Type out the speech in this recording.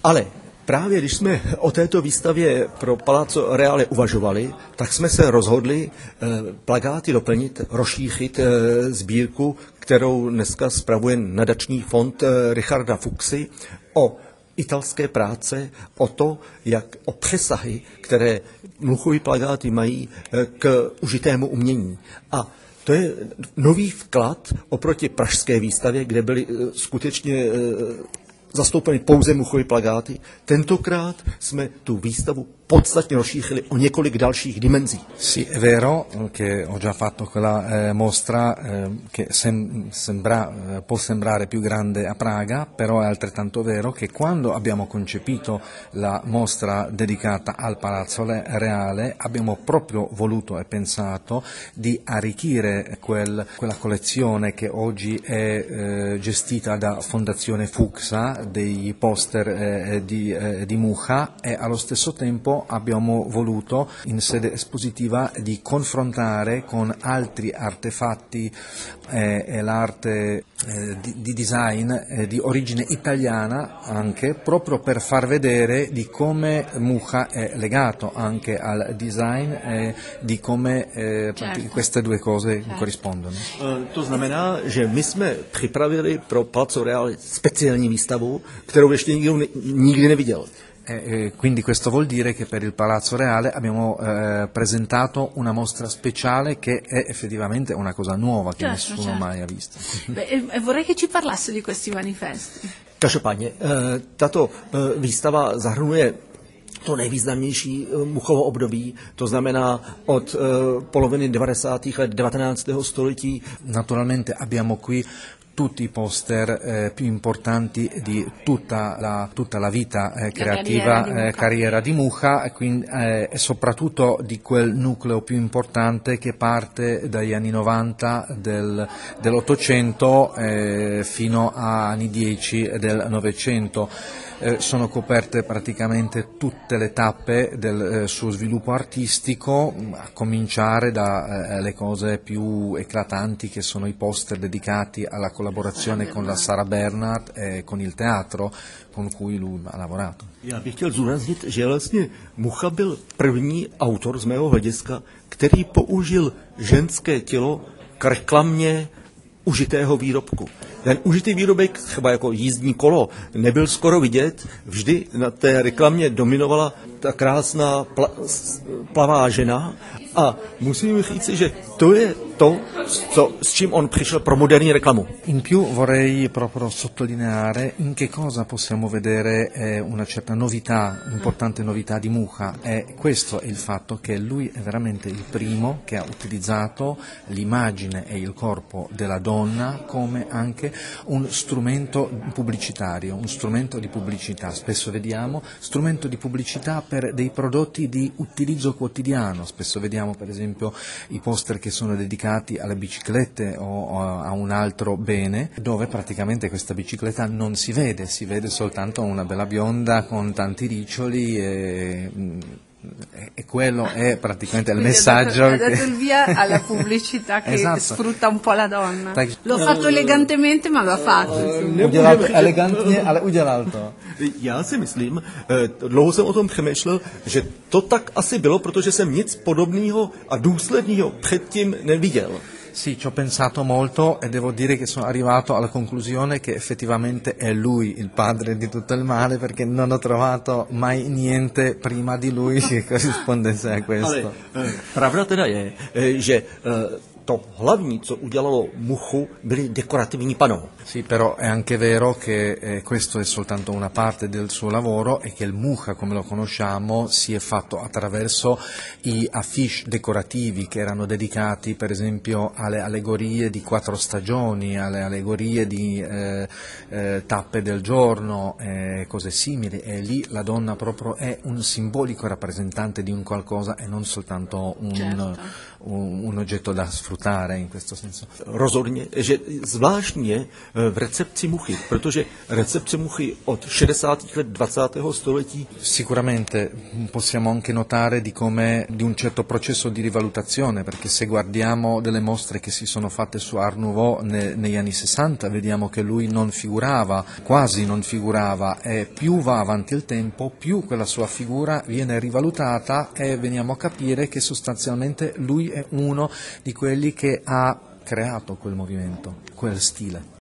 Ale právě když jsme o této výstavě pro Palazzo Reale uvažovali, tak jsme se rozhodli plakáty doplnit, rozšířit sbírku, kterou dneska spravuje nadační fond Richarda Fuchsy o italské práce, o přesahy, které Muchovy plakáty mají k užitému umění. A to je nový vklad oproti pražské výstavě, kde byly skutečně zastoupeny pouze Muchovy plakáty. Tentokrát jsme tu výstavu podstatně rozšířili o několik dalších dimenzí. Sì, è vero che ho già fatto quella mostra che può sembrare più grande a Praga, però è altrettanto vero che quando abbiamo concepito la mostra dedicata al Palazzo Reale abbiamo proprio voluto e pensato di arricchire quella collezione che oggi è gestita da Fondazione Fuchsa, dei poster di Mucha, e allo stesso tempo abbiamo voluto in sede espositiva di confrontare con altri artefatti e l'arte di design di origine italiana, anche proprio per far vedere di come Mucha è legato anche al design e di come queste due cose corrispondono. To znamená, že my jsme připravili pro Palazzo Reale speciální výstavu, kterou ještě nikdo nikdy neviděl. Quindi questo vuol dire che per il Palazzo Reale abbiamo presentato una mostra speciale che è effettivamente una cosa nuova che nessuno mai ha visto. E vorrei che ci parlasse di questi manifesti. Každopádně, tato výstava zahrnuje to nejvýznamnější Muchovo období, to znamená od poloviny 90. let 19. století. Naturalmente abbiamo qui tutti i poster più importanti di tutta la vita creativa, carriera di Mucha, e soprattutto di quel nucleo più importante che parte dagli anni 90 dell'Ottocento fino a anni 10 del Novecento. Sono coperte praticamente tutte le tappe del suo sviluppo artistico, a cominciare dalle cose più eclatanti che sono i poster dedicati alla collaborazione con la Sarah Bernhardt e con il teatro con cui lui ha lavorato. Já bych chtěl zúraznit, že vlastně Mucha byl první autor z mého hlediska, který použil ženské tělo k reklamě užitého výrobku. Ten užitý výrobek, třeba jako jízdní kolo, nebyl skoro vidět, vždy na té reklamě dominovala ta krásná plavá žena a musím říci, že to je to, s čím on přišel pro moderní reklamu. In più vorrei proprio sottolineare in che cosa possiamo vedere una certa novità, importante novità di Mucha, e questo è il fatto che lui è veramente il primo che ha utilizzato l'immagine e il corpo della donna come anche un strumento pubblicitario, un strumento di pubblicità. Spesso vediamo strumento di pubblicità per dei prodotti di utilizzo quotidiano, spesso vediamo per esempio i poster che sono dedicati alle biciclette o a un altro bene, dove praticamente questa bicicletta non si vede soltanto una bella bionda con tanti riccioli e quello è praticamente il messaggio. Ha dato il via alla pubblicità che esatto. Sfrutta un po' la donna. L'ho fatto elegantemente, ma l'ha fatto. Elegantně, ale udělal to. Já si myslím, dlouho jsem o tom přemýšlel, že to tak asi bylo, protože jsem nic podobného a důsledného předtím neviděl. Sì, ci ho pensato molto e devo dire che sono arrivato alla conclusione che effettivamente è lui il padre di tutto il male, perché non ho trovato mai niente prima di lui che corrispondesse a questo. Ale pravda teda je, že to hlavní, co udělalo Muchu, byly dekorativní pano. Sì, però è anche vero che questo è soltanto una parte del suo lavoro e che il Mucha, come lo conosciamo, si è fatto attraverso i affiche decorativi che erano dedicati per esempio alle allegorie di 4 stagioni, alle allegorie di tappe del giorno, cose simili, e lì la donna proprio è un simbolico rappresentante di un qualcosa e non soltanto un oggetto da sfruttare. sfruttare in questo senso. Rozhodně, že zvláštně v recepci Muchy, protože recepce Muchy od 60. let 20. století. Sicuramente possiamo anche notare di un certo processo di rivalutazione, perché se guardiamo delle mostre che si sono fatte su Art Nouveau negli anni 60, vediamo che lui non figurava, quasi non figurava, e più va avanti il tempo, più quella sua figura viene rivalutata e veniamo a capire che sostanzialmente lui è uno di quelli che ha creato quel movimento, quel stile.